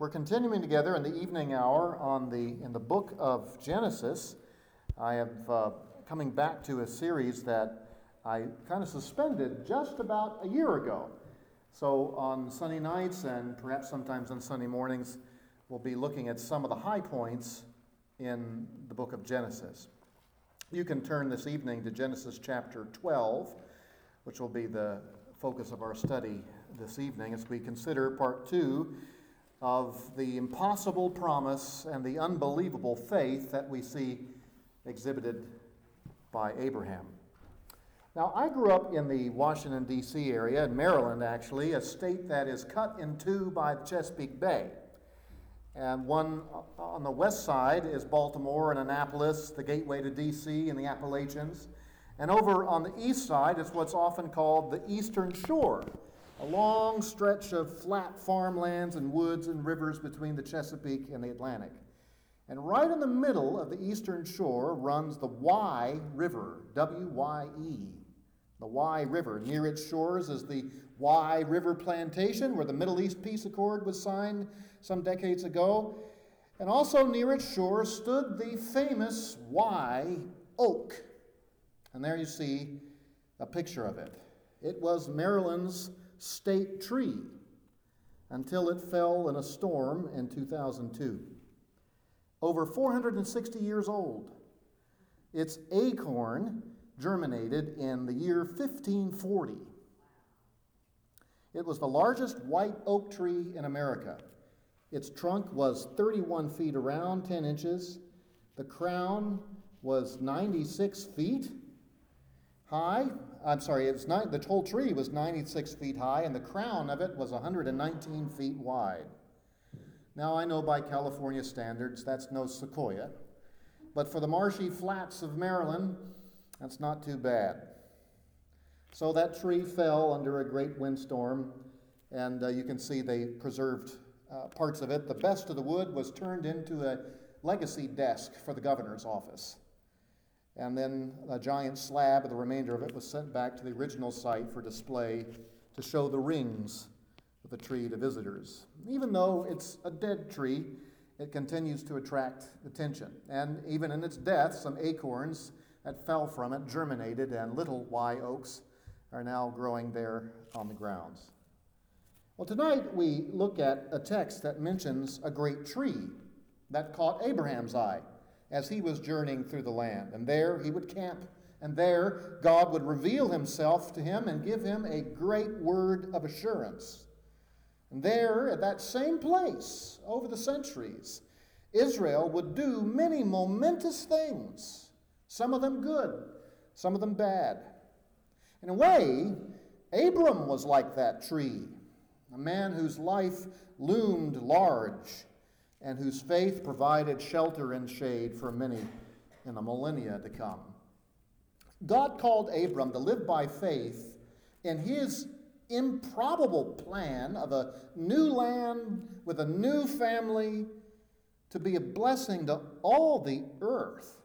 We're continuing together in the evening hour in the book of Genesis. I have coming back to a series that I kind of suspended just about a year ago. So on Sunday nights and perhaps sometimes on Sunday mornings, we'll be looking at some of the high points in the book of Genesis. You can turn this evening to Genesis chapter 12, which will be the focus of our study this evening as we consider part 2 of the impossible promise and the unbelievable faith that we see exhibited by Abraham. Now, I grew up in the Washington, D.C. area, in Maryland actually, a state that is cut in two by the Chesapeake Bay. And one on the west side is Baltimore and Annapolis, the gateway to D.C. and the Appalachians. And over on the east side is what's often called the Eastern Shore, a long stretch of flat farmlands and woods and rivers between the Chesapeake and the Atlantic. And right in the middle of the Eastern Shore runs the Wye River, W-Y-E, the Wye River. Near its shores is the Wye River Plantation, where the Middle East Peace Accord was signed some decades ago. And also near its shores stood the famous Wye Oak. And there you see a picture of it. It was Maryland's state tree until it fell in a storm in 2002. Over 460 years old, its acorn germinated in the year 1540. It was the largest white oak tree in America. Its trunk was 31 feet around, 10 inches. The crown was 96 feet high. The whole tree was 96 feet high, and the crown of it was 119 feet wide. Now, I know by California standards, that's no sequoia, but for the marshy flats of Maryland, that's not too bad. So that tree fell under a great windstorm, and you can see they preserved parts of it. The best of the wood was turned into a legacy desk for the governor's office. And then a giant slab of the remainder of it was sent back to the original site for display to show the rings of the tree to visitors. Even though it's a dead tree, it continues to attract attention. And even in its death, some acorns that fell from it germinated, and little Wye oaks are now growing there on the grounds. Well, tonight we look at a text that mentions a great tree that caught Abraham's eye as he was journeying through the land. And there he would camp. And there God would reveal himself to him and give him a great word of assurance. And there, at that same place, over the centuries, Israel would do many momentous things. Some of them good, some of them bad. In a way, Abram was like that tree, a man whose life loomed large, and whose faith provided shelter and shade for many in the millennia to come. God called Abram to live by faith in his improbable plan of a new land with a new family to be a blessing to all the earth.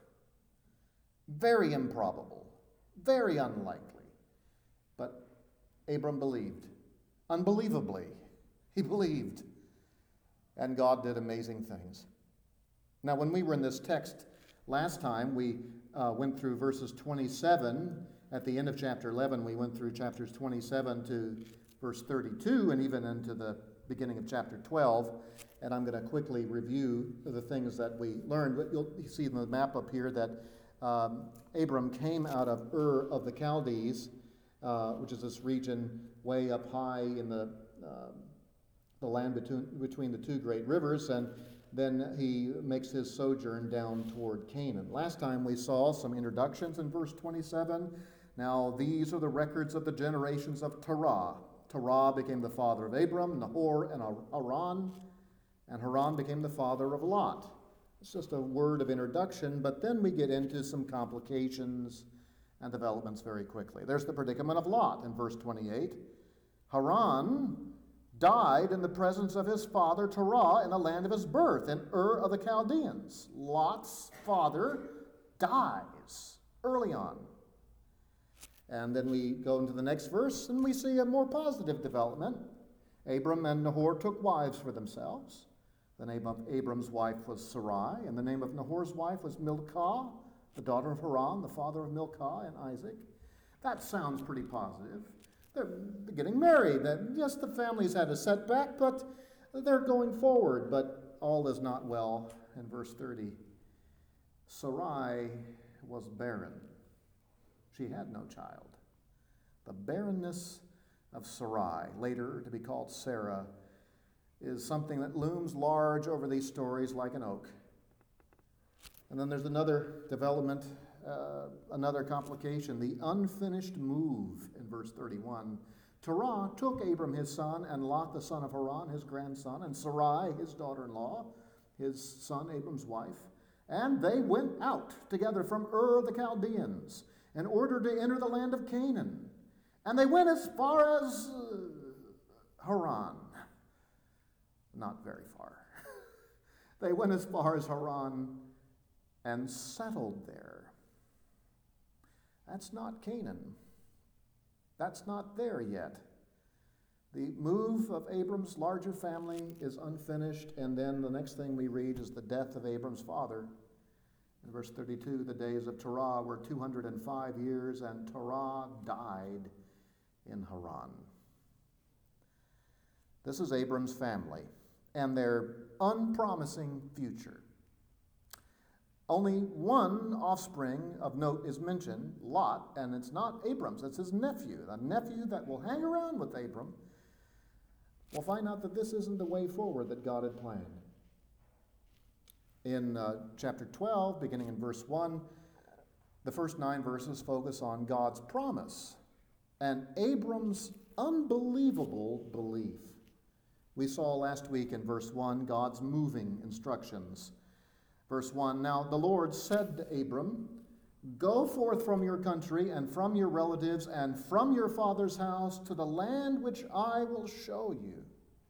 Very improbable, very unlikely. But Abram believed. Unbelievably, he believed. And God did amazing things. Now, when we were in this text last time, we went through verses 27. At the end of chapter 11, we went through chapters 27 to verse 32, and even into the beginning of chapter 12. And I'm going to quickly review the things that we learned. But you'll see in the map up here that Abram came out of Ur of the Chaldees, which is this region way up high in the land between the two great rivers, and then he makes his sojourn down toward Canaan. Last time we saw some introductions in verse 27. Now these are the records of the generations of Terah. Terah became the father of Abram, Nahor, and Haran, and Haran became the father of Lot. It's just a word of introduction, but then we get into some complications and developments very quickly. There's the predicament of Lot in verse 28. Haran died in the presence of his father Terah in the land of his birth, in Ur of the Chaldeans. Lot's father dies early on. And then we go into the next verse, and we see a more positive development. Abram and Nahor took wives for themselves. The name of Abram's wife was Sarai, and the name of Nahor's wife was Milcah, the daughter of Haran, the father of Milcah and Isaac. That sounds pretty positive. They're getting married. Yes, the family's had a setback, but they're going forward. But all is not well. In verse 30, Sarai was barren. She had no child. The barrenness of Sarai, later to be called Sarah, is something that looms large over these stories like an oak. And then there's another development, another complication, the unfinished move in verse 31. Terah took Abram his son, and Lot the son of Haran, his grandson, and Sarai, his daughter-in-law, his son Abram's wife, and they went out together from Ur of the Chaldeans in order to enter the land of Canaan. And they went as far as Haran. Not very far. They went as far as Haran and settled there. That's not Canaan. That's not there yet. The move of Abram's larger family is unfinished, and then the next thing we read is the death of Abram's father. In verse 32, the days of Terah were 205 years, and Terah died in Haran. This is Abram's family and their unpromising future. Only one offspring of note is mentioned, Lot, and it's not Abram's, it's his nephew, a nephew that will hang around with Abram. We'll find out that this isn't the way forward that God had planned. In chapter 12, beginning in verse 1, the first 9 verses focus on God's promise and Abram's unbelievable belief. We saw last week in verse 1 God's moving instructions. Verse 1, now the Lord said to Abram, go forth from your country and from your relatives and from your father's house to the land which I will show you.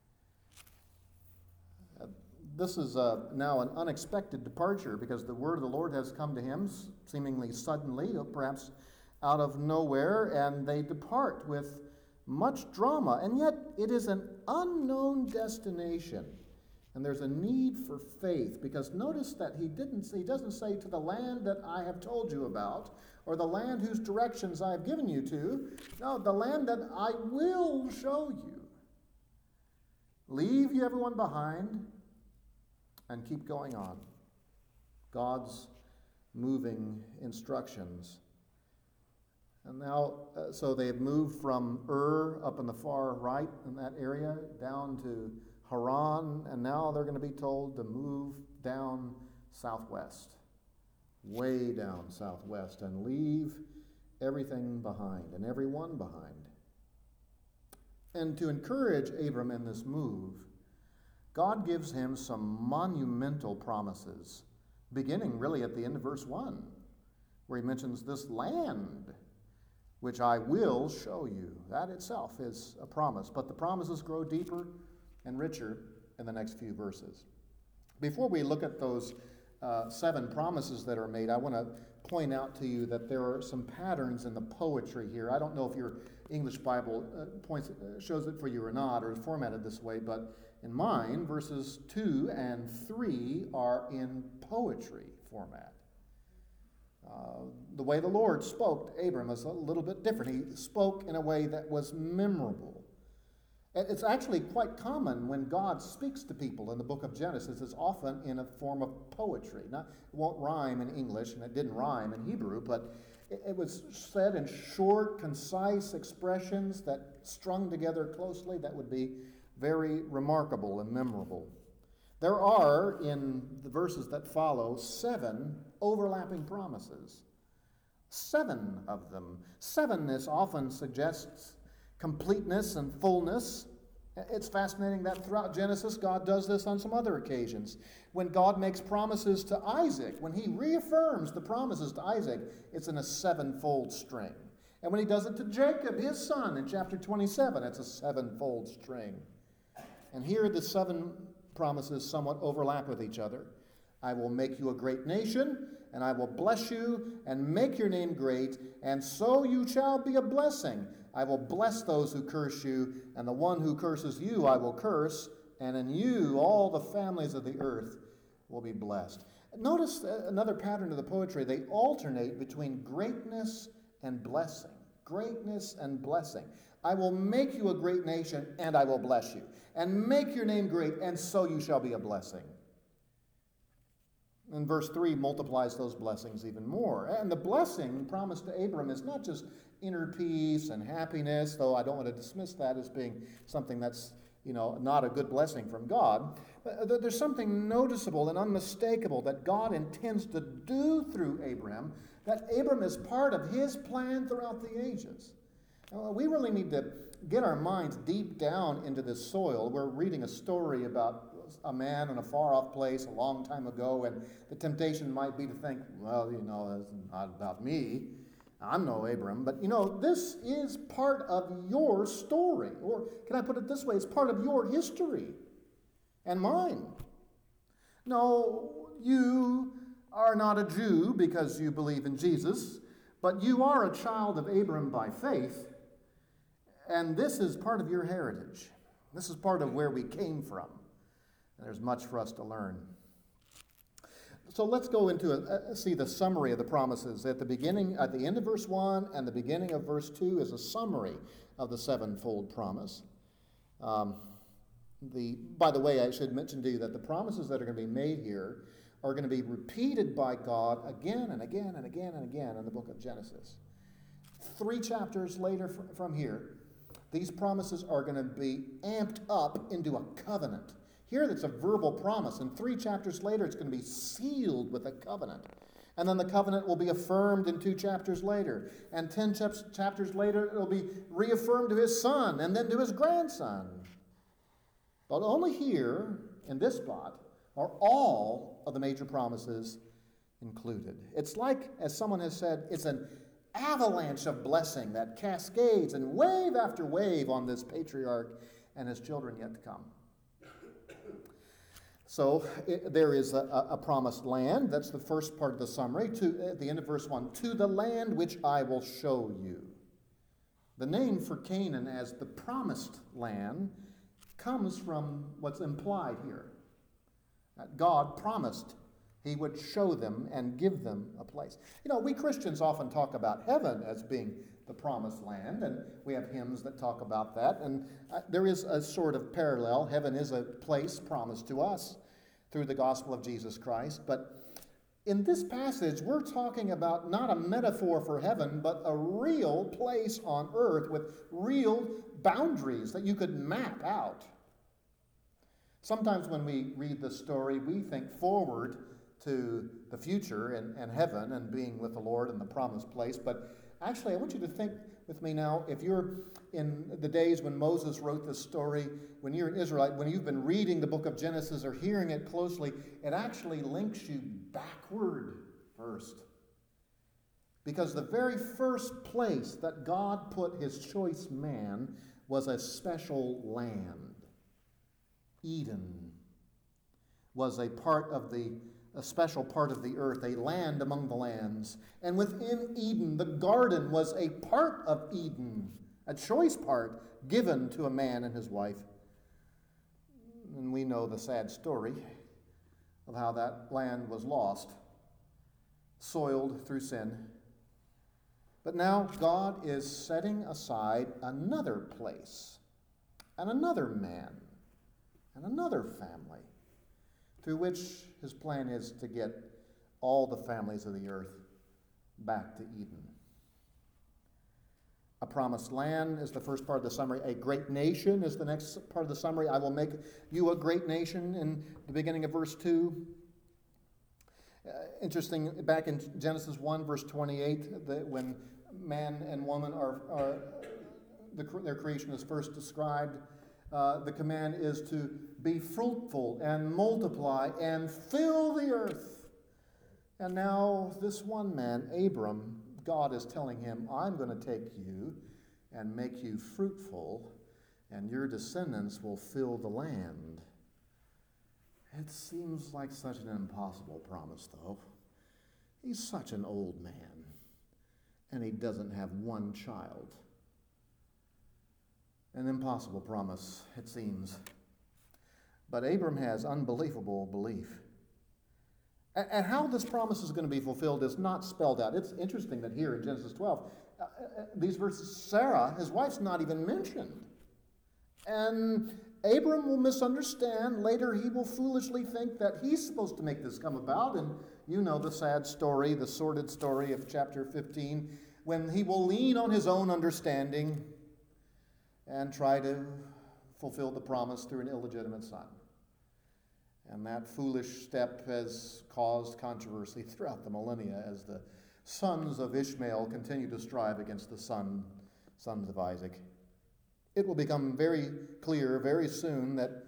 This is now an unexpected departure because the word of the Lord has come to him seemingly suddenly, perhaps out of nowhere, and they depart with much drama, and yet it is an unknown destination. And there's a need for faith, because notice that he doesn't say to the land that I have told you about, or the land whose directions I have given you to. No, the land that I will show you. Leave you everyone behind and keep going on. God's moving instructions. And now, so they have moved from Ur up in the far right in that area down to Haran, and now they're going to be told to move down southwest, way down southwest, and leave everything behind and everyone behind. And to encourage Abram in this move, God gives him some monumental promises, beginning really at the end of verse 1, where he mentions this land, which I will show you. That itself is a promise, but the promises grow deeper and richer in the next few verses. Before we look at those 7 promises that are made, I want to point out to you that there are some patterns in the poetry here. I don't know if your English Bible shows it for you or not, or is formatted this way, but in mine, verses 2 and 3 are in poetry format. The way the Lord spoke to Abram is a little bit different. He spoke in a way that was memorable. It's actually quite common when God speaks to people in the book of Genesis. It's often in a form of poetry. It won't rhyme in English, and it didn't rhyme in Hebrew, but it was said in short, concise expressions that strung together closely that would be very remarkable and memorable. There are, in the verses that follow, 7 overlapping promises. 7 of them. 7-ness often suggests completeness and fullness. It's fascinating that throughout Genesis, God does this on some other occasions. When God makes promises to Isaac, when he reaffirms the promises to Isaac, it's in a 7-fold string. And when he does it to Jacob, his son, in chapter 27, it's a 7-fold string. And here the 7 promises somewhat overlap with each other. I will make you a great nation, and I will bless you and make your name great, and so you shall be a blessing. I will bless those who curse you, and the one who curses you I will curse, and in you all the families of the earth will be blessed. Notice another pattern of the poetry. They alternate between greatness and blessing. Greatness and blessing. I will make you a great nation, and I will bless you. And make your name great, and so you shall be a blessing. And verse 3 multiplies those blessings even more. And the blessing promised to Abram is not just inner peace and happiness, though I don't want to dismiss that as being something that's, not a good blessing from God. But there's something noticeable and unmistakable that God intends to do through Abram, that Abram is part of his plan throughout the ages. We really need to get our minds deep down into this soil. We're reading a story about a man in a far-off place a long time ago, and the temptation might be to think, well, it's not about me. I'm no Abram. But, this is part of your story. Or can I put it this way? It's part of your history and mine. No, you are not a Jew because you believe in Jesus, but you are a child of Abram by faith, and this is part of your heritage. This is part of where we came from. And there's much for us to learn. So let's go into see the summary of the promises. At the end of verse 1 and the beginning of verse 2 is a summary of the sevenfold promise. By the way, I should mention to you that the promises that are going to be made here are going to be repeated by God again and again and again and again in the book of Genesis. 3 chapters later from here, these promises are going to be amped up into a covenant. Here it's a verbal promise, and 3 chapters later it's going to be sealed with a covenant. And then the covenant will be affirmed in 2 chapters later. And 10 chapters later it will be reaffirmed to his son and then to his grandson. But only here, in this spot, are all of the major promises included. It's like, as someone has said, it's an avalanche of blessing that cascades and wave after wave on this patriarch and his children yet to come. So there is a promised land. That's the first part of the summary. At the end of verse 1, to the land which I will show you. The name for Canaan as the promised land comes from what's implied here. That God promised he would show them and give them a place. We Christians often talk about heaven as being the promised land, and we have hymns that talk about that. And there is a sort of parallel. Heaven is a place promised to us through the gospel of Jesus Christ. But in this passage, we're talking about not a metaphor for heaven, but a real place on earth with real boundaries that you could map out. Sometimes when we read the story, we think forward to the future and heaven and being with the Lord in the promised place. But actually, I want you to think with me now, if you're in the days when Moses wrote this story, when you're an Israelite, when you've been reading the book of Genesis or hearing it closely, it actually links you backward first. Because the very first place that God put his choice man was a special land. Eden was a special part of the earth, a land among the lands. And within Eden, the garden was a part of Eden, a choice part given to a man and his wife. And we know the sad story of how that land was lost, soiled through sin. But now God is setting aside another place, and another man, and another family, through which his plan is to get all the families of the earth back to Eden. A promised land is the first part of the summary. A great nation is the next part of the summary. I will make you a great nation in the beginning of verse 2. Interesting, back in Genesis 1, verse 28, that when man and woman their creation is first described, the command is to be fruitful and multiply and fill the earth. And now this one man, Abram, God is telling him, I'm going to take you and make you fruitful, and your descendants will fill the land. It seems like such an impossible promise, though. He's such an old man, and he doesn't have one child. An impossible promise, it seems. But Abram has unbelievable belief. And how this promise is going to be fulfilled is not spelled out. It's interesting that here in Genesis 12, these verses, Sarah, his wife's not even mentioned. And Abram will misunderstand. Later, he will foolishly think that he's supposed to make this come about. And you know the sad story, the sordid story of chapter 15, when he will lean on his own understanding and try to fulfill the promise through an illegitimate son. And that foolish step has caused controversy throughout the millennia as the sons of Ishmael continue to strive against the sons of Isaac. It will become very clear very soon that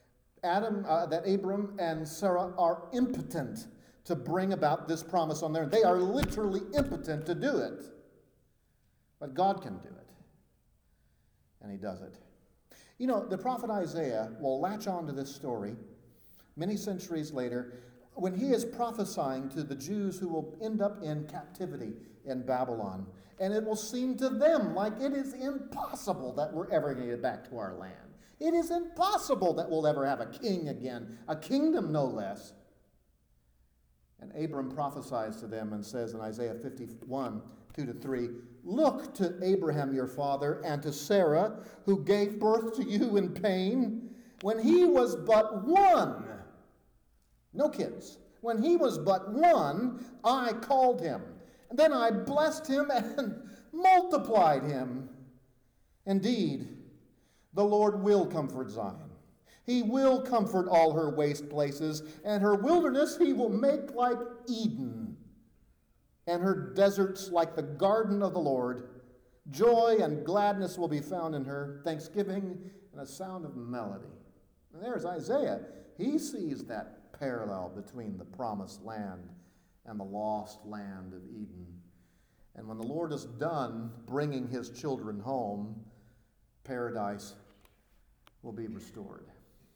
Abram and Sarah are impotent to bring about this promise on their own. They are literally impotent to do it. But God can do it. And he does it. You know, the prophet Isaiah will latch on to this story many centuries later when he is prophesying to the Jews who will end up in captivity in Babylon. And it will seem to them like it is impossible that we're ever going to get back to our land. It is impossible that we'll ever have a king again, a kingdom no less. And Abram prophesies to them and says in Isaiah 51, 2-3, "Look to Abraham your father and to Sarah, who gave birth to you in pain, when he was but one." No kids. "When he was but one, I called him. And then I blessed him and multiplied him. Indeed, the Lord will comfort Zion. He will comfort all her waste places, and her wilderness he will make like Eden, and her deserts like the garden of the Lord. Joy and gladness will be found in her, thanksgiving and a sound of melody." And there's Isaiah. He sees that parallel between the promised land and the lost land of Eden. And when the Lord is done bringing his children home, paradise will be restored.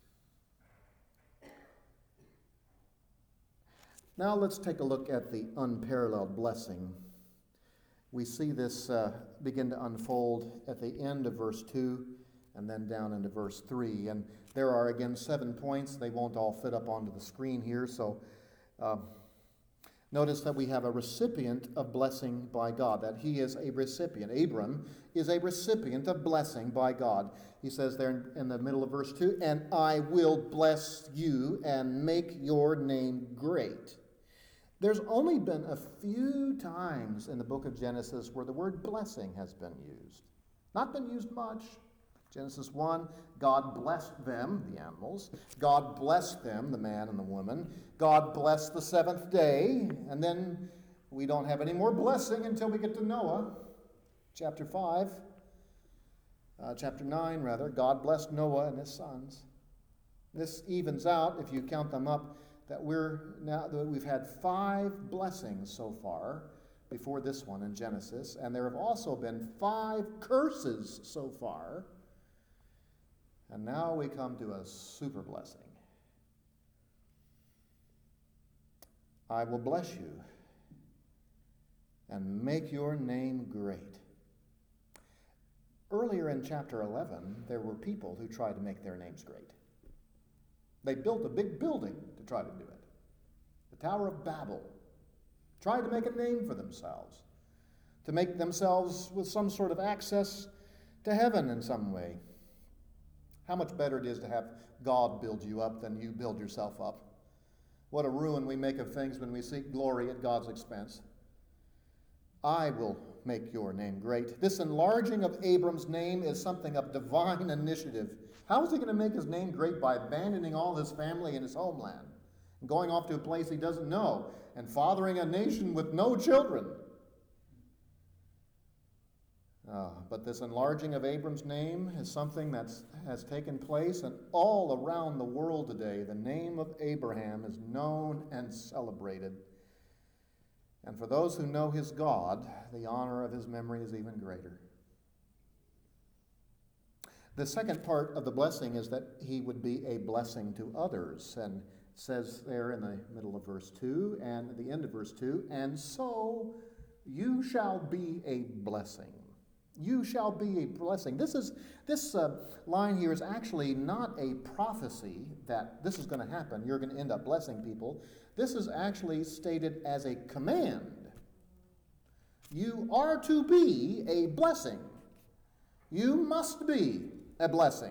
Now let's take a look at the unparalleled blessing. We see this begin to unfold at the end of verse 2 and then down into verse 3. And there are again 7 points. They won't all fit up onto the screen here. So notice that we have a recipient of blessing by God, that he is a recipient. Abram is a recipient of blessing by God. He says there in the middle of verse 2, "And I will bless you and make your name great." There's only been a few times in the book of Genesis where the word blessing has been used. Not been used much. Genesis 1, God blessed them, the animals. God blessed them, the man and the woman. God blessed the seventh day. And then we don't have any more blessing until we get to Noah. Chapter 9, God blessed Noah and his sons. This evens out, if you count them up, that we've had 5 blessings so far before this one in Genesis, and there have also been 5 curses so far. And now we come to a super blessing. "I will bless you and make your name great." Earlier in chapter 11, there were people who tried to make their names great. They built a big building to try to do it. The Tower of Babel. Tried to make a name for themselves. To make themselves with some sort of access to heaven in some way. How much better it is to have God build you up than you build yourself up. What a ruin we make of things when we seek glory at God's expense. "I will make your name great." This enlarging of Abram's name is something of divine initiative. How is he going to make his name great? By abandoning all his family and his homeland, and going off to a place he doesn't know, and fathering a nation with no children. But this enlarging of Abram's name is something that has taken place, and all around the world today, the name of Abraham is known and celebrated. And for those who know his God, the honor of his memory is even greater. The second part of the blessing is that he would be a blessing to others. And it says there in the middle of verse 2 and at the end of verse 2, "And so you shall be a blessing." You shall be a blessing. This line here is actually not a prophecy that this is going to happen. You're going to end up blessing people. This is actually stated as a command. You are to be a blessing. You must be a blessing.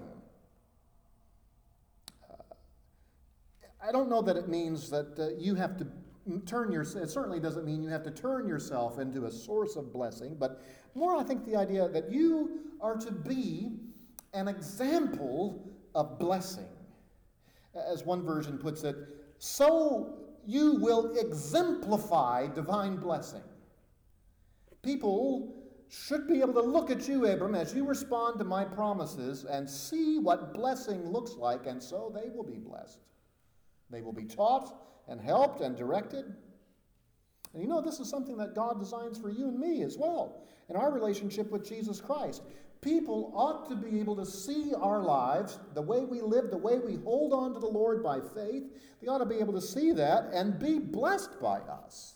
I don't know that it means that you have to turn yourself. It certainly doesn't mean you have to turn yourself into a source of blessing, but more I think the idea that you are to be an example of blessing. As one version puts it, so you will exemplify divine blessing. People should be able to look at you, Abram, as you respond to my promises and see what blessing looks like, and so they will be blessed. They will be taught and helped and directed. And you know, this is something that God designs for you and me as well in our relationship with Jesus Christ. People ought to be able to see our lives, the way we live, the way we hold on to the Lord by faith. They ought to be able to see that and be blessed by us.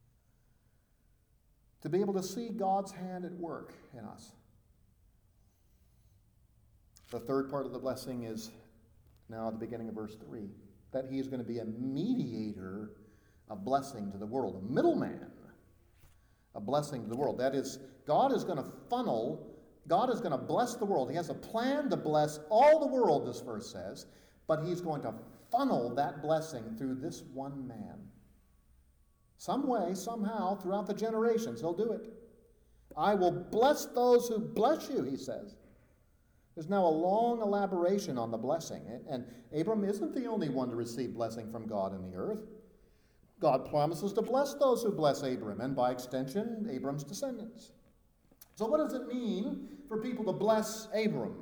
To be able to see God's hand at work in us. The third part of the blessing is now at the beginning of verse 3. That he is going to be a mediator of blessing to the world, a middleman of blessing to the world. That is, God is going to bless the world. He has a plan to bless all the world, this verse says, but he's going to funnel that blessing through this one man. Some way, somehow, throughout the generations, he'll do it. I will bless those who bless you, he says. There's now a long elaboration on the blessing. And Abram isn't the only one to receive blessing from God in the earth. God promises to bless those who bless Abram, and by extension, Abram's descendants. So what does it mean for people to bless Abram?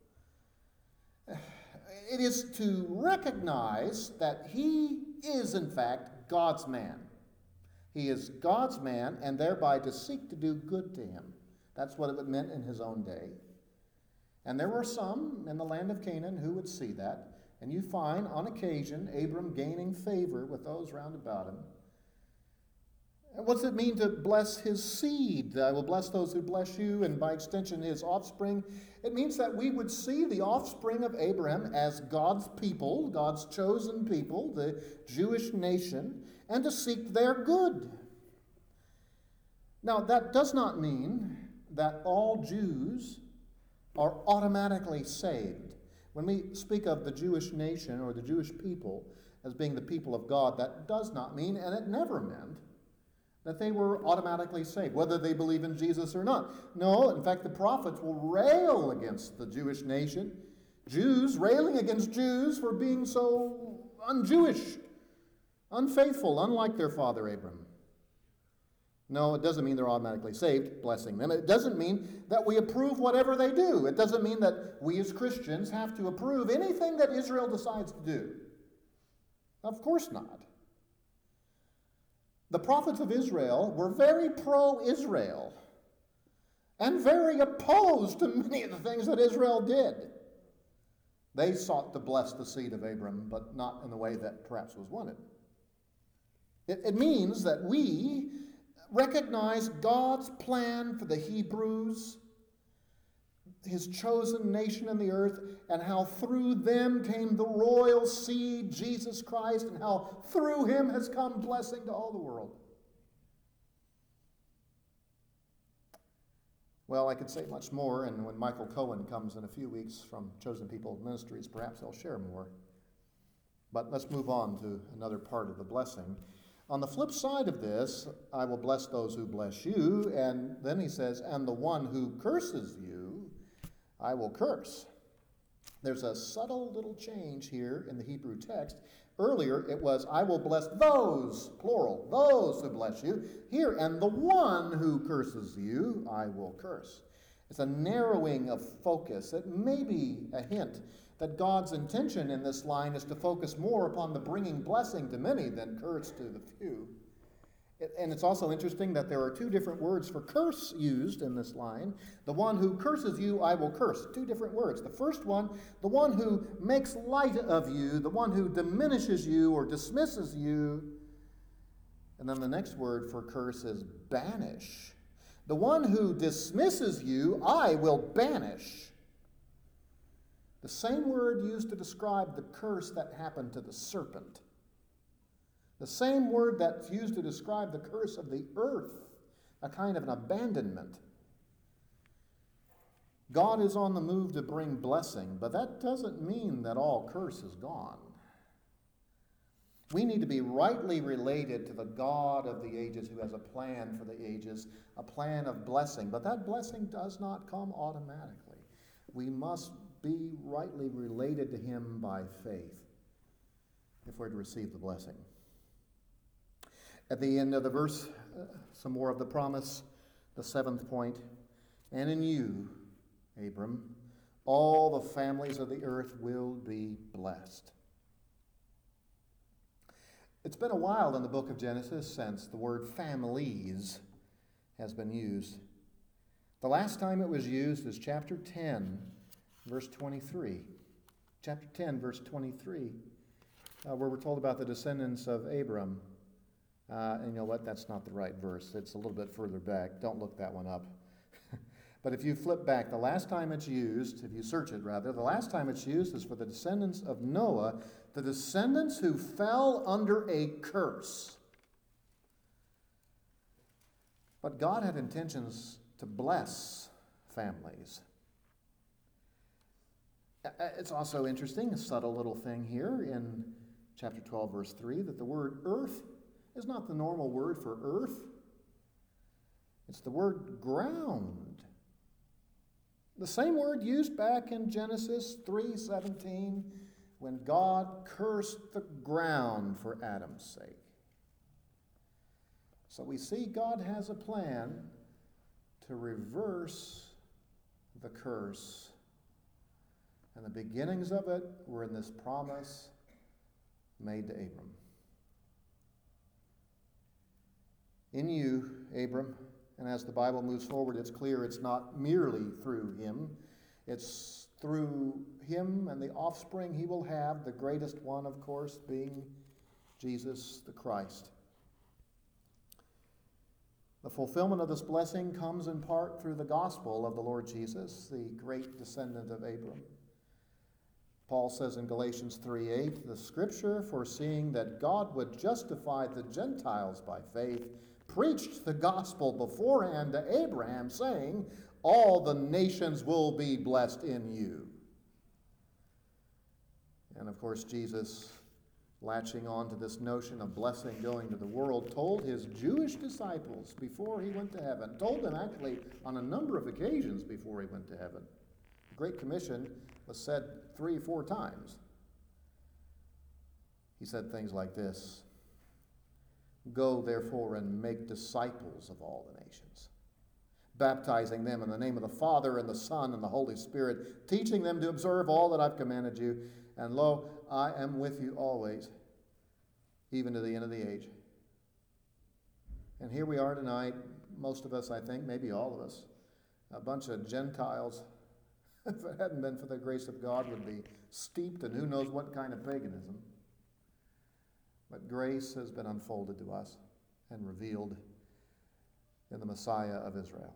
It is to recognize that he is, in fact, God's man. He is God's man, and thereby to seek to do good to him. That's what it meant in his own day. And there were some in the land of Canaan who would see that. And you find, on occasion, Abram gaining favor with those round about him. And what does it mean to bless his seed? I will bless those who bless you, and by extension his offspring. It means that we would see the offspring of Abraham as God's people, God's chosen people, the Jewish nation, and to seek their good. Now, that does not mean that all Jews are automatically saved. When we speak of the Jewish nation or the Jewish people as being the people of God, that does not mean, and it never meant, that they were automatically saved, whether they believe in Jesus or not. No, in fact, the prophets will rail against the Jewish nation, Jews railing against Jews for being so un-Jewish, unfaithful, unlike their father Abram. No, it doesn't mean they're automatically saved, blessing them. It doesn't mean that we approve whatever they do. It doesn't mean that we as Christians have to approve anything that Israel decides to do. Of course not. The prophets of Israel were very pro-Israel and very opposed to many of the things that Israel did. They sought to bless the seed of Abram, but not in the way that perhaps was wanted. It means that we recognize God's plan for the Hebrews, his chosen nation in the earth, and how through them came the royal seed, Jesus Christ, and how through him has come blessing to all the world. Well, I could say much more, and when Michael Cohen comes in a few weeks from Chosen People Ministries, perhaps he'll share more. But let's move on to another part of the blessing. On the flip side of this, I will bless those who bless you, and then he says, and the one who curses you, I will curse. There's a subtle little change here in the Hebrew text. Earlier it was, I will bless those, plural, those who bless you. Here, and the one who curses you, I will curse. It's a narrowing of focus. It may be a hint that God's intention in this line is to focus more upon the bringing blessing to many than curse to the few. And it's also interesting that there are two different words for curse used in this line. The one who curses you, I will curse. Two different words. The first one, the one who makes light of you, the one who diminishes you or dismisses you. And then the next word for curse is banish. The one who dismisses you, I will banish. The same word used to describe the curse that happened to the serpent. The same word that's used to describe the curse of the earth, a kind of an abandonment. God is on the move to bring blessing, but that doesn't mean that all curse is gone. We need to be rightly related to the God of the ages who has a plan for the ages, a plan of blessing. But that blessing does not come automatically. We must be rightly related to him by faith if we're to receive the blessing. At the end of the verse, some more of the promise, the seventh point. And in you, Abram, all the families of the earth will be blessed. It's been a while in the book of Genesis since the word families has been used. The last time it was used is chapter 10, verse 23. Chapter 10, verse 23, where we're told about the descendants of Abram. And you know what? That's not the right verse. It's a little bit further back. Don't look that one up. But if you flip back, the last time it's used, if you search it rather, the last time it's used is for the descendants of Noah, the descendants who fell under a curse. But God had intentions to bless families. It's also interesting, a subtle little thing here in chapter 12, verse 3, that the word earth is not the normal word for earth. It's the word ground. The same word used back in Genesis 3:17 when God cursed the ground for Adam's sake. So we see God has a plan to reverse the curse. And the beginnings of it were in this promise made to Abram. In you, Abram, and as the Bible moves forward, it's clear it's not merely through him. It's through him and the offspring he will have, the greatest one, of course, being Jesus the Christ. The fulfillment of this blessing comes in part through the gospel of the Lord Jesus, the great descendant of Abram. Paul says in Galatians 3:8, the scripture, foreseeing that God would justify the Gentiles by faith, preached the gospel beforehand to Abraham, saying, all the nations will be blessed in you. And of course, Jesus, latching on to this notion of blessing going to the world, told his Jewish disciples before he went to heaven, told them actually on a number of occasions before he went to heaven. The Great Commission was said 3 or 4 times. He said things like this: go, therefore, and make disciples of all the nations, baptizing them in the name of the Father and the Son and the Holy Spirit, teaching them to observe all that I've commanded you. And lo, I am with you always, even to the end of the age. And here we are tonight, most of us, I think, maybe all of us, a bunch of Gentiles, if it hadn't been for the grace of God, would be steeped in who knows what kind of paganism. But grace has been unfolded to us and revealed in the Messiah of Israel.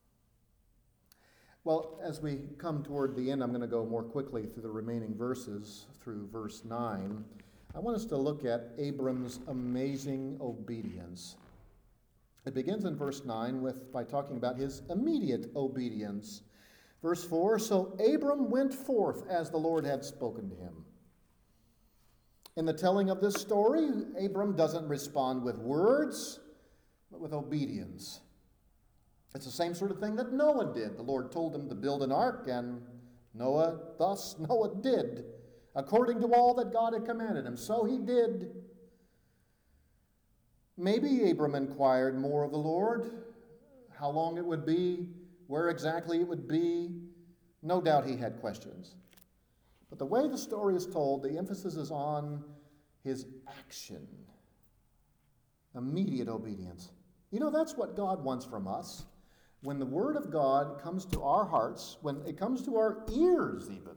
Well, as we come toward the end, I'm going to go more quickly through the remaining verses, through verse 9. I want us to look at Abram's amazing obedience. It begins in verse 9 by talking about his immediate obedience. Verse 4, so Abram went forth as the Lord had spoken to him. In the telling of this story, Abram doesn't respond with words, but with obedience. It's the same sort of thing that Noah did. The Lord told him to build an ark, and Noah did, according to all that God had commanded him. So he did. Maybe Abram inquired more of the Lord, how long it would be, where exactly it would be. No doubt he had questions. But the way the story is told, the emphasis is on his action, immediate obedience. You know, that's what God wants from us. When the Word of God comes to our hearts, when it comes to our ears even,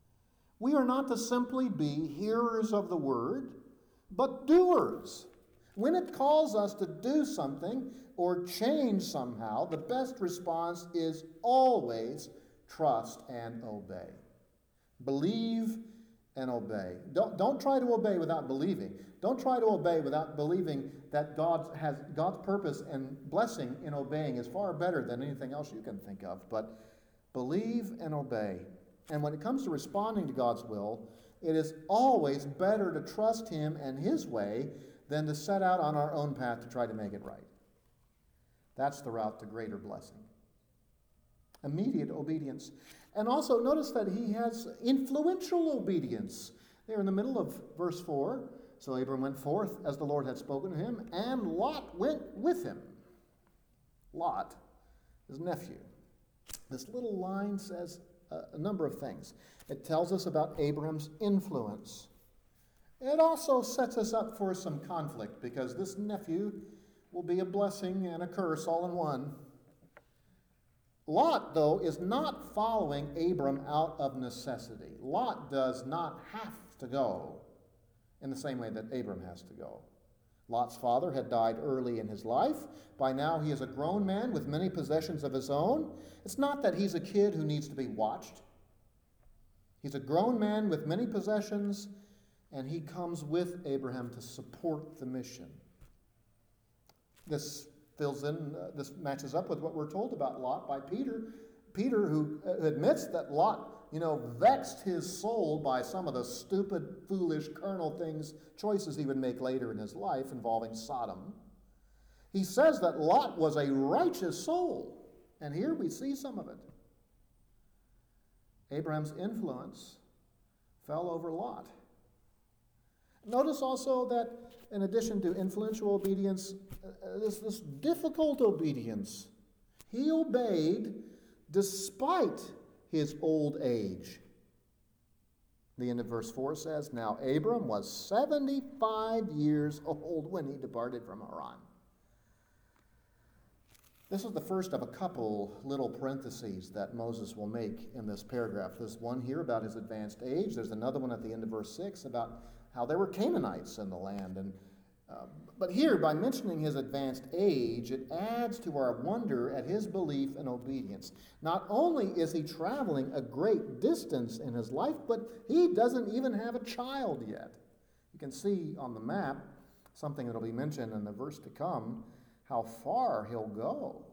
we are not to simply be hearers of the Word, but doers. When it calls us to do something or change somehow, the best response is always trust and obey. Believe and obey. Don't try to obey without believing. Don't try to obey without believing that God's purpose and blessing in obeying is far better than anything else you can think of. But believe and obey. And when it comes to responding to God's will, it is always better to trust Him and His way than to set out on our own path to try to make it right. That's the route to greater blessing. Immediate obedience. And also notice that he has influential obedience. There in the middle of verse 4, so Abram went forth as the Lord had spoken to him, and Lot went with him. Lot, his nephew. This little line says a number of things. It tells us about Abram's influence. It also sets us up for some conflict, because this nephew will be a blessing and a curse all in one. Lot, though, is not following Abram out of necessity. Lot does not have to go in the same way that Abram has to go. Lot's father had died early in his life. By now he is a grown man with many possessions of his own. It's not that he's a kid who needs to be watched. He's a grown man with many possessions, and he comes with Abraham to support the mission. This matches up with what we're told about Lot by Peter. Peter, who admits that Lot, vexed his soul by some of the stupid, foolish, carnal choices he would make later in his life involving Sodom. He says that Lot was a righteous soul, and here we see some of it. Abraham's influence fell over Lot. Notice also that in addition to influential obedience, this difficult obedience. He obeyed despite his old age. The end of verse 4 says, "Now Abram was 75 years old when he departed from Haran." This is the first of a couple little parentheses that Moses will make in this paragraph. There's one here about his advanced age. There's another one at the end of verse 6 about how there were Canaanites in the land. But here, by mentioning his advanced age, it adds to our wonder at his belief and obedience. Not only is he traveling a great distance in his life, but he doesn't even have a child yet. You can see on the map, something that will be mentioned in the verse to come, how far he'll go.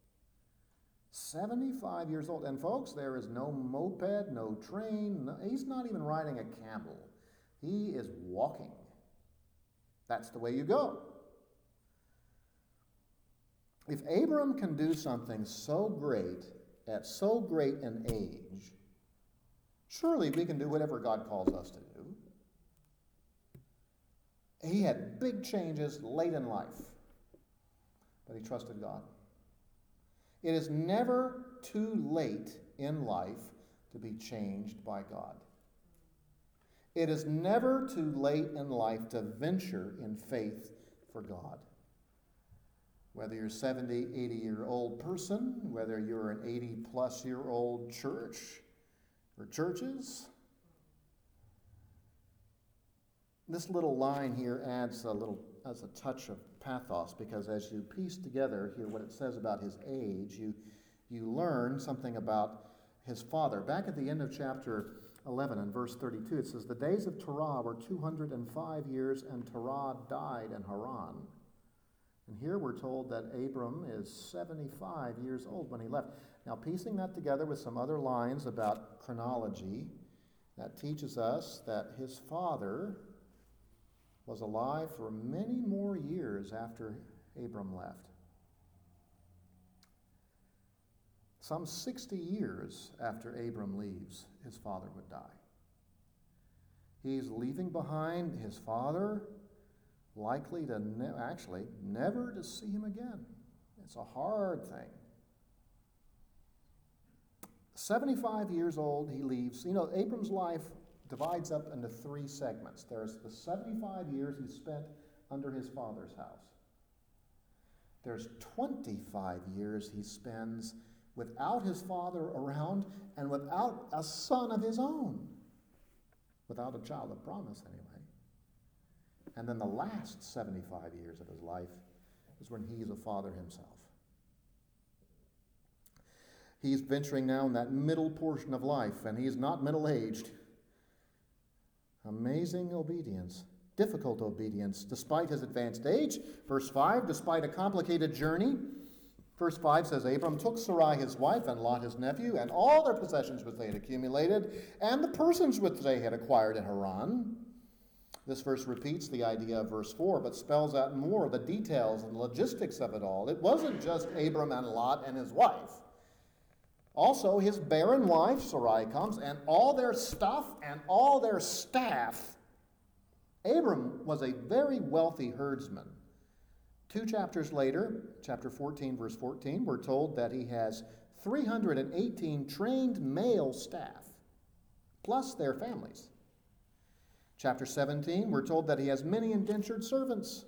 75 years old. And folks, there is no moped, no train. He's not even riding a camel. He is walking. That's the way you go. If Abram can do something so great at so great an age, surely we can do whatever God calls us to do. He had big changes late in life, but he trusted God. It is never too late in life to be changed by God. It is never too late in life to venture in faith for God. Whether you're a 70, 80-year-old person, whether you're an 80-plus-year-old church or churches. This little line here adds a touch of pathos, because as you piece together here what it says about his age, you learn something about his father. Back at the end of chapter 11 and verse 32, it says, "The days of Terah were 205 years, and Terah died in Haran." And here we're told that Abram is 75 years old when he left. Now, piecing that together with some other lines about chronology, that teaches us that his father was alive for many more years after Abram left. Some 60 years after Abram leaves, his father would die. He's leaving behind his father, likely to never to see him again. It's a hard thing. 75 years old, he leaves. Abram's life divides up into three segments. There's the 75 years he spent under his father's house. There's 25 years he spends without his father around and without a son of his own. Without a child of promise, anyway. And then the last 75 years of his life is when he's a father himself. He's venturing now in that middle portion of life, and he's not middle-aged. Amazing obedience, difficult obedience, despite his advanced age. Verse 5, despite a complicated journey. Verse 5 says, Abram took Sarai his wife and Lot his nephew and all their possessions which they had accumulated and the persons which they had acquired in Haran. This verse repeats the idea of verse 4, but spells out more the details and logistics of it all. It wasn't just Abram and Lot and his wife. Also, his barren wife, Sarai, comes, and all their stuff and all their staff. Abram was a very wealthy herdsman. 2 chapters later, chapter 14, verse 14, we're told that he has 318 trained male staff, plus their families. Chapter 17, we're told that he has many indentured servants.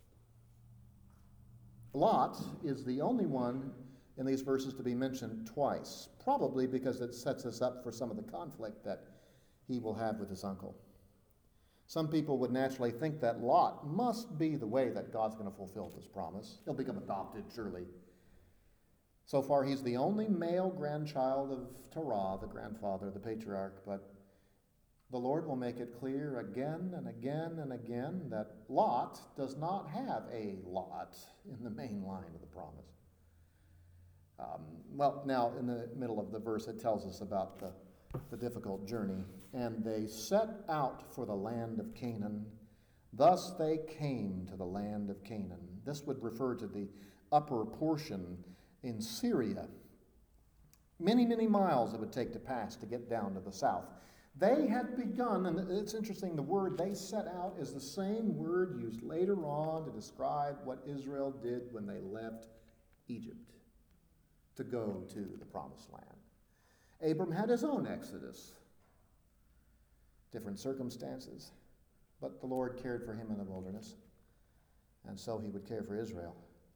Lot is the only one in these verses to be mentioned twice, probably because it sets us up for some of the conflict that he will have with his uncle. Some people would naturally think that Lot must be the way that God's going to fulfill this promise. He'll become adopted, surely. So far, he's the only male grandchild of Terah, the grandfather, the patriarch, but the Lord will make it clear again and again and again that Lot does not have a lot in the main line of the promise. Now, in the middle of the verse, it tells us about the difficult journey. And they set out for the land of Canaan. Thus they came to the land of Canaan. This would refer to the upper portion in Syria. Many, many miles it would take to pass to get down to the south. They had begun, and it's interesting, the word they set out is the same word used later on to describe what Israel did when they left Egypt to go to the promised land. Abram had his own exodus, different circumstances, but the Lord cared for him in the wilderness, and so he would care for Israel.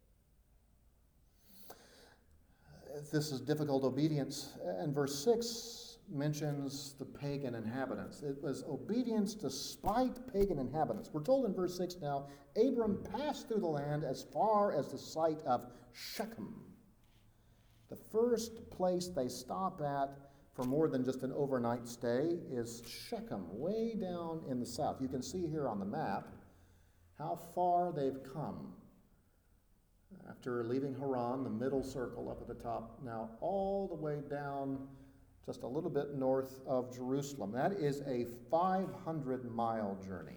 This is difficult obedience, and verse 6 mentions the pagan inhabitants. It was obedience despite pagan inhabitants. We're told in verse 6 now, Abram passed through the land as far as the site of Shechem. The first place they stop at for more than just an overnight stay is Shechem, way down in the south. You can see here on the map how far they've come. After leaving Haran, the middle circle up at the top, now all the way down just a little bit north of Jerusalem. That is a 500-mile journey.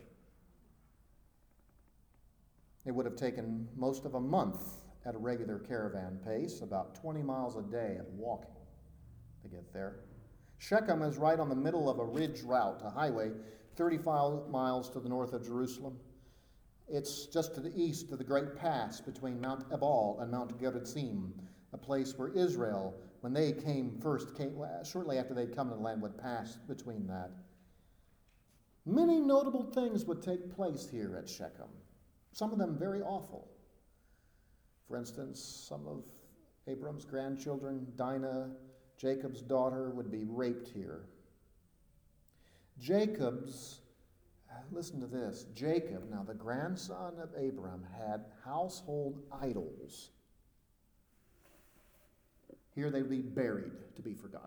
It would have taken most of a month at a regular caravan pace, about 20 miles a day of walking to get there. Shechem is right on the middle of a ridge route, a highway, 35 miles to the north of Jerusalem. It's just to the east of the great pass between Mount Ebal and Mount Gerizim, a place where Israel, when they came shortly after they'd come to the land, would pass between that. Many notable things would take place here at Shechem, some of them very awful. For instance, some of Abram's grandchildren, Dinah, Jacob's daughter, would be raped here. Listen to this, Jacob, now the grandson of Abram, had household idols. Here they would be buried to be forgotten.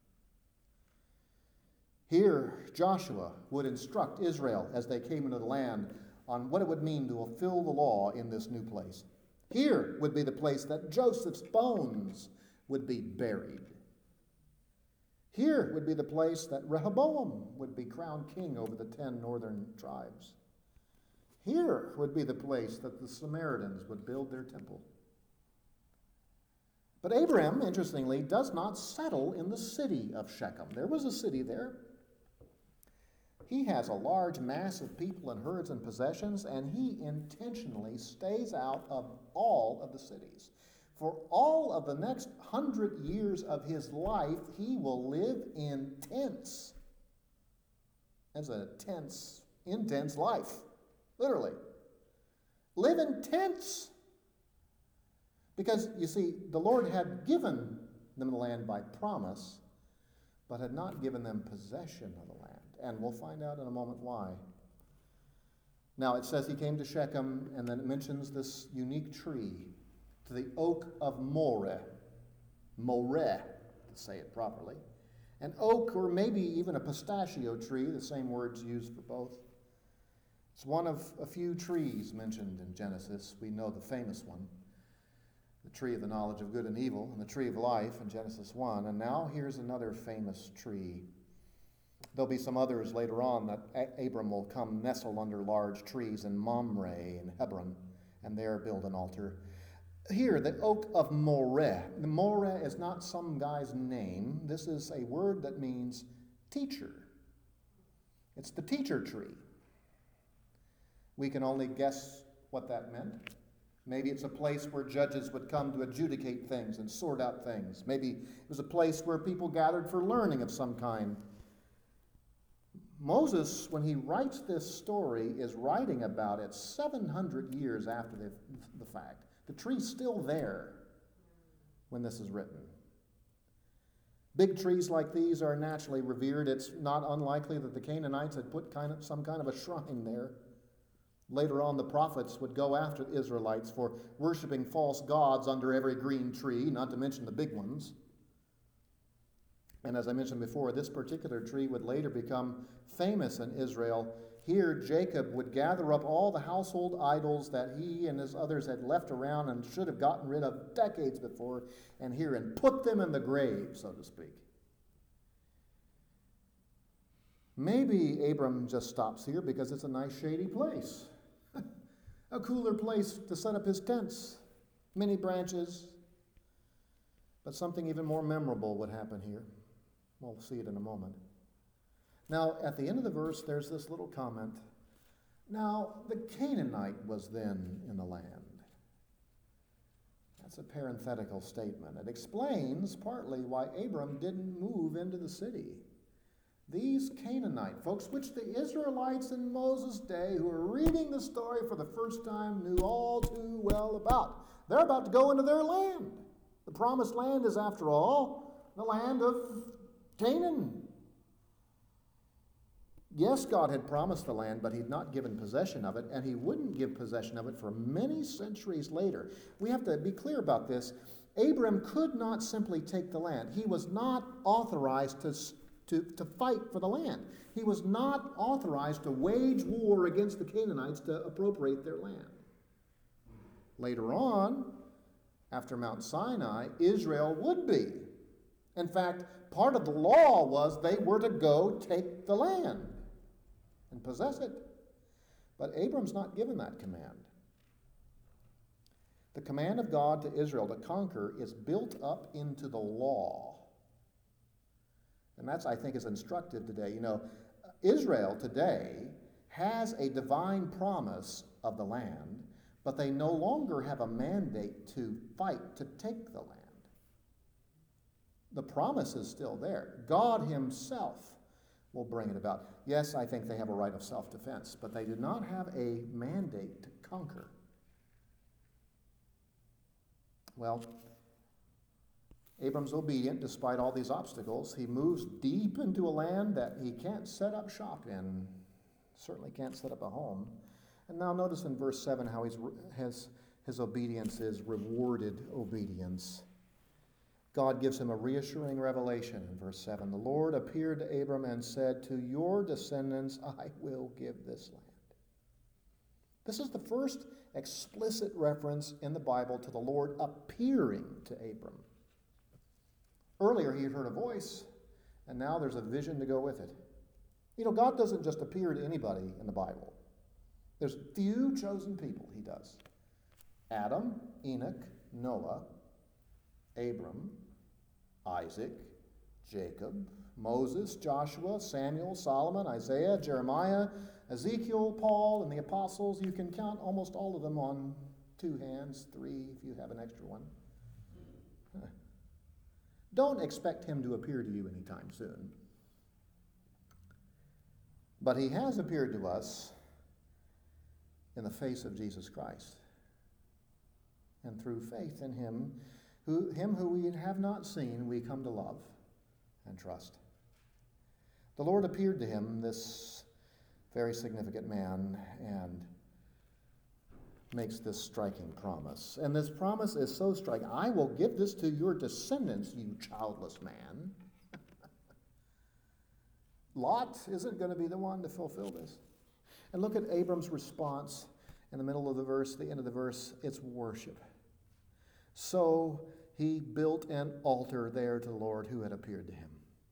Here, Joshua would instruct Israel as they came into the land on what it would mean to fulfill the law in this new place. Here would be the place that Joseph's bones would be buried. Here would be the place that Rehoboam would be crowned king over the 10 northern tribes. Here would be the place that the Samaritans would build their temple. But Abraham, interestingly, does not settle in the city of Shechem. There was a city there. He has a large mass of people and herds and possessions, and he intentionally stays out of all of the cities. For all of the next 100 years of his life, he will live in tents. That's a intense life, literally. Live in tents. Because, you see, the Lord had given them the land by promise, but had not given them possession of the land. And we'll find out in a moment why. Now it says he came to Shechem, and then it mentions this unique tree, to the oak of Moreh. Moreh, to say it properly. An oak, or maybe even a pistachio tree, the same words used for both. It's one of a few trees mentioned in Genesis. We know the famous one, the tree of the knowledge of good and evil, and the tree of life in Genesis 1. And now here's another famous tree. There'll be some others later on that Abram will come nestle under large trees in Mamre in Hebron, and there build an altar. Here, the oak of Moreh. The Moreh is not some guy's name. This is a word that means teacher. It's the teacher tree. We can only guess what that meant. Maybe it's a place where judges would come to adjudicate things and sort out things. Maybe it was a place where people gathered for learning of some kind. Moses, when he writes this story, is writing about it 700 years after the fact. The tree's still there when this is written. Big trees like these are naturally revered. It's not unlikely that the Canaanites had put some kind of a shrine there. Later on, the prophets would go after the Israelites for worshiping false gods under every green tree, not to mention the big ones. And as I mentioned before, this particular tree would later become famous in Israel. Here, Jacob would gather up all the household idols that he and his others had left around and should have gotten rid of decades before, and put them in the grave, so to speak. Maybe Abram just stops here because it's a nice shady place. A cooler place to set up his tents, many branches. But something even more memorable would happen here. We'll see it in a moment. Now, at the end of the verse, there's this little comment. Now, the Canaanite was then in the land. That's a parenthetical statement. It explains partly why Abram didn't move into the city. These Canaanite folks, which the Israelites in Moses' day who are reading the story for the first time knew all too well about. They're about to go into their land. The promised land is, after all, the land of Canaan. Yes, God had promised the land, but he'd not given possession of it, and he wouldn't give possession of it for many centuries later. We have to be clear about this. Abram could not simply take the land. He was not authorized to fight for the land. He was not authorized to wage war against the Canaanites to appropriate their land. Later on, after Mount Sinai, Israel would be. In fact, part of the law was they were to go take the land and possess it. But Abram's not given that command. The command of God to Israel to conquer is built up into the law. And that's, I think, is instructive today. You know, Israel today has a divine promise of the land, but they no longer have a mandate to fight to take the land. The promise is still there. God himself will bring it about. Yes, I think they have a right of self-defense, but they do not have a mandate to conquer. Well, Abram's obedient despite all these obstacles. He moves deep into a land that he can't set up shop in, certainly can't set up a home. And now notice in verse 7 how his obedience is rewarded obedience. God gives him a reassuring revelation in verse 7. The Lord appeared to Abram and said, "To your descendants I will give this land." This is the first explicit reference in the Bible to the Lord appearing to Abram. Earlier he had heard a voice, and now there's a vision to go with it. You know, God doesn't just appear to anybody in the Bible. There's few chosen people he does. Adam, Enoch, Noah, Abram, Isaac, Jacob, Moses, Joshua, Samuel, Solomon, Isaiah, Jeremiah, Ezekiel, Paul, and the apostles. You can count almost all of them on 2 hands, 3 if you have an extra one. Don't expect him to appear to you anytime soon. But he has appeared to us in the face of Jesus Christ. And through faith in him who we have not seen, we come to love and trust. The Lord appeared to him, this very significant man, and makes this striking promise. And this promise is so striking. I will give this to your descendants, you childless man. Lot isn't going to be the one to fulfill this. And look at Abram's response in the middle of the verse, the end of the verse. It's worship. So he built an altar there to the Lord who had appeared to him.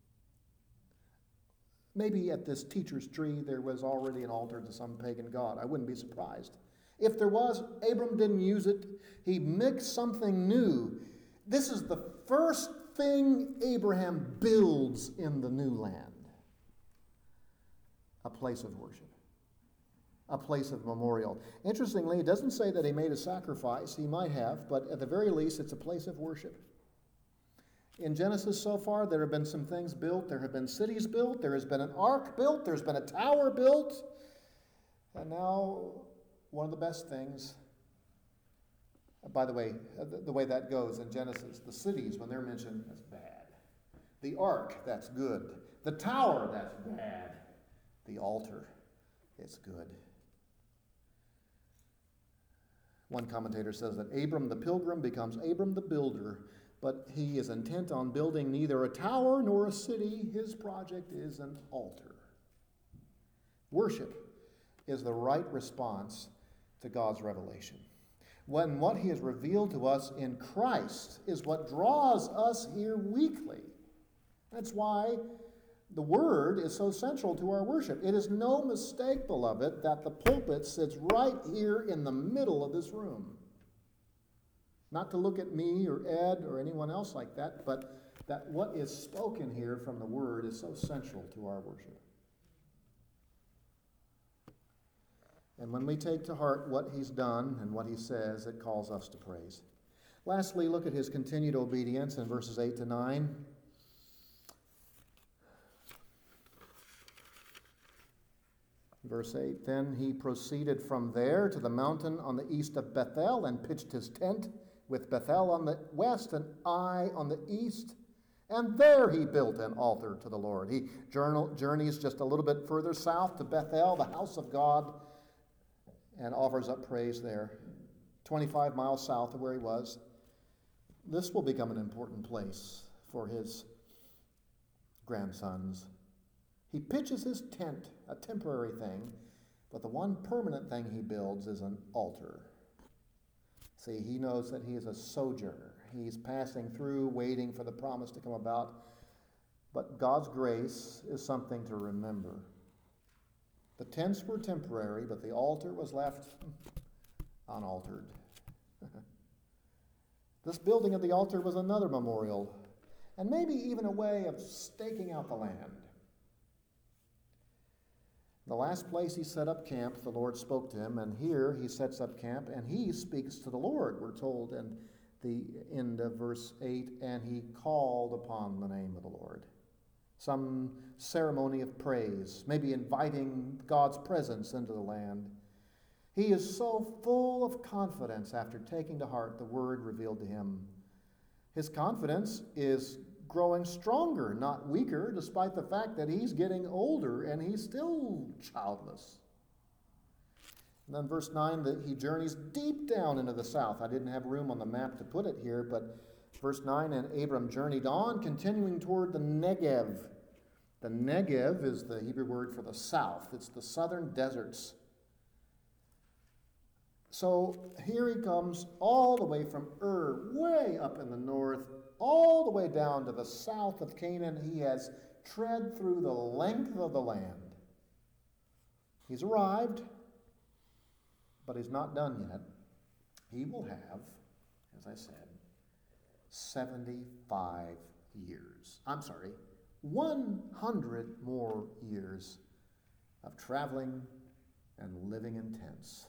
Maybe at this teacher's tree there was already an altar to some pagan god. I wouldn't be surprised. If there was, Abram didn't use it. He mixed something new. This is the first thing Abraham builds in the new land. A place of worship. A place of memorial. Interestingly, it doesn't say that he made a sacrifice. He might have, but at the very least, it's a place of worship. In Genesis so far, there have been some things built. There have been cities built. There has been an ark built. There's been a tower built. And now, one of the best things, by the way that goes in Genesis, the cities, when they're mentioned, that's bad. The ark, that's good. The tower, that's bad. The altar, it's good. One commentator says that Abram the pilgrim becomes Abram the builder, but he is intent on building neither a tower nor a city. His project is an altar. Worship is the right response to God's revelation. When what he has revealed to us in Christ is what draws us here weekly. That's why the Word is so central to our worship. It is no mistake, beloved, that the pulpit sits right here in the middle of this room. Not to look at me or Ed or anyone else like that, but that what is spoken here from the Word is so central to our worship. And when we take to heart what he's done and what he says, it calls us to praise. Lastly, look at his continued obedience in verses 8 to 9. Verse 8, then he proceeded from there to the mountain on the east of Bethel and pitched his tent with Bethel on the west and Ai on the east. And there he built an altar to the Lord. He journeys just a little bit further south to Bethel, the house of God, and offers up praise there. 25 miles south of where he was. This will become an important place for his grandsons. He pitches his tent, a temporary thing, but the one permanent thing he builds is an altar. See, he knows that he is a sojourner. He's passing through, waiting for the promise to come about. But God's grace is something to remember. The tents were temporary, but the altar was left unaltered. This building of the altar was another memorial, and maybe even a way of staking out the land. The last place he set up camp, the Lord spoke to him, and here he sets up camp, and he speaks to the Lord, we're told in the end of verse 8, and he called upon the name of the Lord. Some ceremony of praise, maybe inviting God's presence into the land. He is so full of confidence after taking to heart the word revealed to him. His confidence is growing stronger, not weaker, despite the fact that he's getting older and he's still childless. And then verse 9, that he journeys deep down into the south. I didn't have room on the map to put it here, but verse 9, and Abram journeyed on, continuing toward the Negev. The Negev is the Hebrew word for the south. It's the southern deserts. So here he comes all the way from Ur, way up in the north, all the way down to the south of Canaan. He has tread through the length of the land. He's arrived, but he's not done yet. He will have, as I said, 75 years. 100 more years of traveling and living in tents.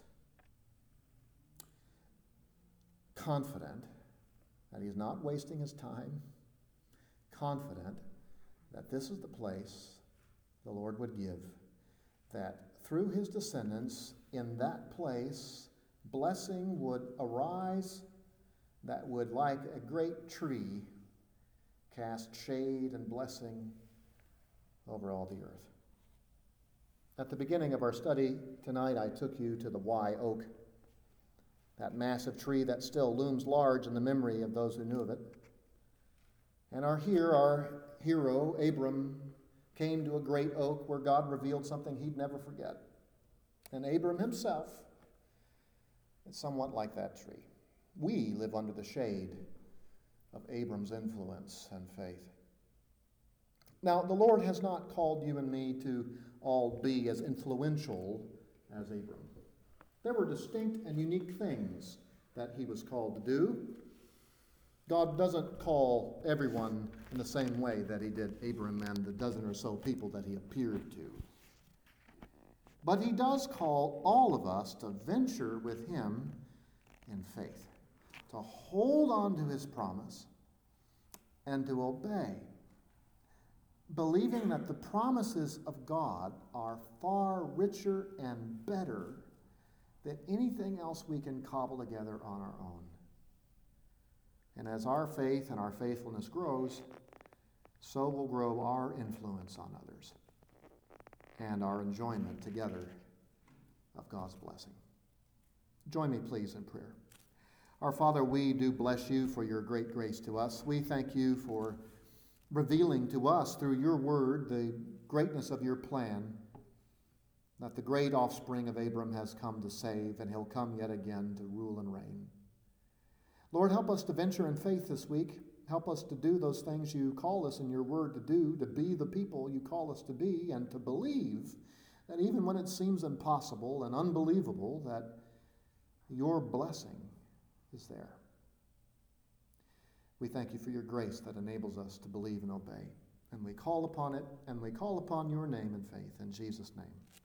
Confident that he's not wasting his time, confident that this is the place the Lord would give, that through his descendants in that place, blessing would arise that would, like a great tree, cast shade and blessing over all the earth. At the beginning of our study tonight, I took you to the Y Oak. that massive tree that still looms large in the memory of those who knew of it. And our hero, Abram, came to a great oak where God revealed something he'd never forget. And Abram himself is somewhat like that tree. We live under the shade of Abram's influence and faith. Now, the Lord has not called you and me to all be as influential as Abram. There were distinct and unique things that he was called to do. God doesn't call everyone in the same way that he did Abram and the dozen or so people that he appeared to. But he does call all of us to venture with him in faith, to hold on to his promise and to obey, believing that the promises of God are far richer and better than anything else we can cobble together on our own. And as our faith and our faithfulness grows, so will grow our influence on others and our enjoyment together of God's blessing. Join me, please, in prayer. Our Father, we do bless you for your great grace to us. We thank you for revealing to us through your word the greatness of your plan, that the great offspring of Abram has come to save, and he'll come yet again to rule and reign. Lord, help us to venture in faith this week. Help us to do those things you call us in your word to do, to be the people you call us to be, and to believe that even when it seems impossible and unbelievable, that your blessing is there. We thank you for your grace that enables us to believe and obey. And we call upon it, and we call upon your name in faith. In Jesus' name.